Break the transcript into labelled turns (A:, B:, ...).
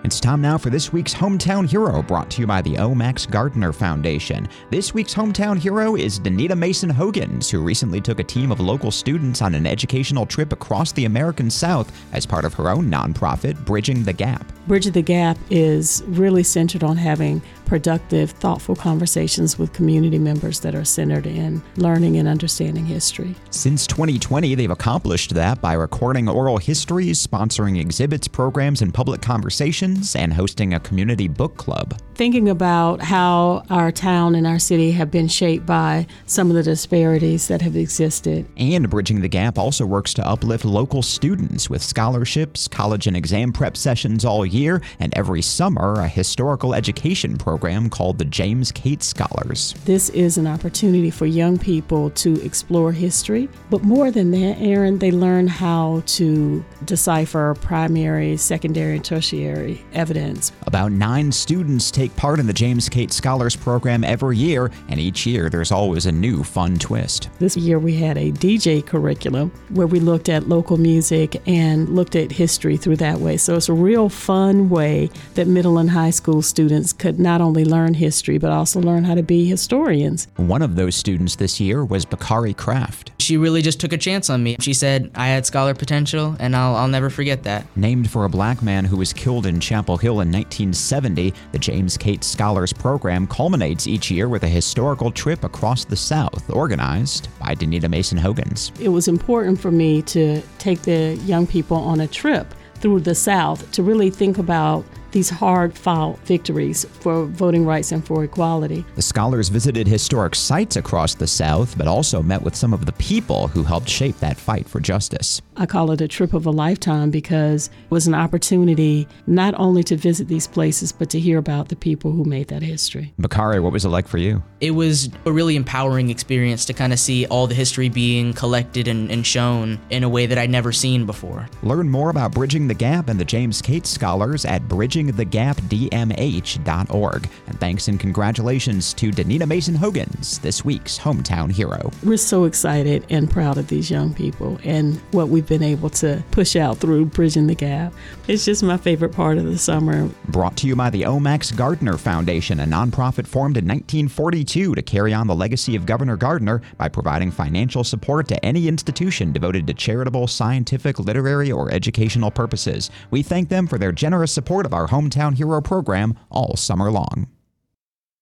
A: It's time now for this week's Hometown Hero, brought to you by the O. Max Gardner Foundation. This week's Hometown Hero is Danita Mason Hogans, who recently took a team of local students on an educational trip across the American South as part of her own nonprofit, Bridging the Gap.
B: Bridging the Gap is really centered on having productive, thoughtful conversations with community members that are centered in learning and understanding history.
A: Since 2020, they've accomplished that by recording oral histories, sponsoring exhibits, programs, and public conversations, and hosting a community book club.
B: Thinking about how our town and our city have been shaped by some of the disparities that have existed.
A: And Bridging the Gap also works to uplift local students with scholarships, college and exam prep sessions all year, and every summer, a historical education program called the James Cates Scholars.
B: This is an opportunity for young people to explore history, but more than that, Aaron, they learn how to decipher primary, secondary, and tertiary evidence.
A: About 9 students take part in the James Cates Scholars program every year, and each year there's always a new fun twist.
B: This year we had a DJ curriculum where we looked at local music and looked at history through that way. So it's a real fun way that middle and high school students could not only learn history, but also learn how to be historians.
A: One of those students this year was Bakari Kraft.
C: She really just took a chance on me. She said I had scholar potential, and I'll never forget that.
A: Named for a black man who was killed in Chapel Hill in 1970, the James Cates Scholars program culminates each year with a historical trip across the South, organized by Danita Mason Hogans.
B: It was important for me to take the young people on a trip through the South to really think about these hard-fought victories for voting rights and for equality.
A: The scholars visited historic sites across the South, but also met with some of the people who helped shape that fight for justice.
B: I call it a trip of a lifetime because it was an opportunity not only to visit these places, but to hear about the people who made that history.
A: Bakari, what was it like for you?
C: It was a really empowering experience to kind of see all the history being collected and shown in a way that I'd never seen before.
A: Learn more about Bridging the Gap and the James Cates Scholars at bridgingthegapdmh.org. And thanks and congratulations to Danita Mason Hogans, this week's Hometown Hero.
B: We're so excited and proud of these young people and what we've been able to push out through Bridging the Gap. It's just my favorite part of the summer.
A: Brought to you by the O. Max Gardner Foundation, a nonprofit formed in 1942 to carry on the legacy of Governor Gardner by providing financial support to any institution devoted to charitable, scientific, literary, or educational purposes. We thank them for their generous support of our Hometown Hero program all summer long.